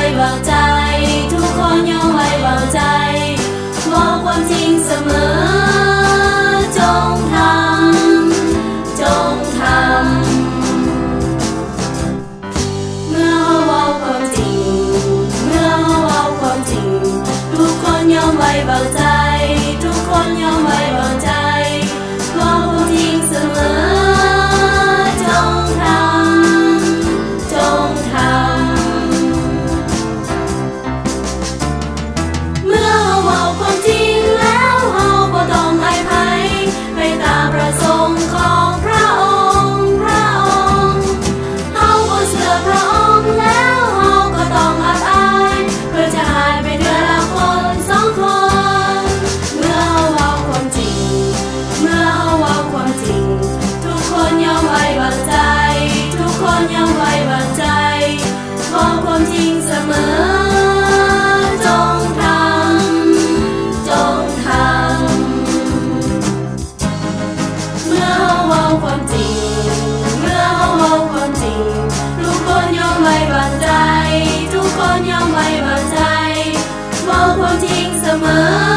วางใจทุกคนยอมไว้วางใจบอกความจริงเสมอจงทำเมื่อเขาเว้าความจริงทุกคนยอมไว้วางใจทุกคนยอมไว้วางใจบอกความจริงเสมอจงทำเมื่อเขาเว้าความจริงแล้วเขาบ่ต้องอายไผไปตามประสงค์ของพระองค์เขาบ่เชื่อพระองค์แล้วเขาก็ต้องอับอายเพื่อจะหายไปเดือนละคนสองคนเมื่อเขาเว้าความจริงทุกคนยอมไว้วางใจทุกคนยอมไว้วางใจบอกความจริงเสมอจงทำเมื่อเขาเว้าความจริงทุกคนยอมไว้วางใจทุกคนยอมไว้วางใจบอกความจริงเสมอ